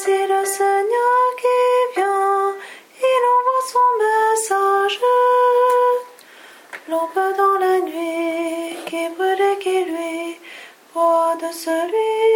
Voici le Seigneur qui vient, il envoie son message. Lampe dans la nuit, qui brûle et qui luit, voix de celui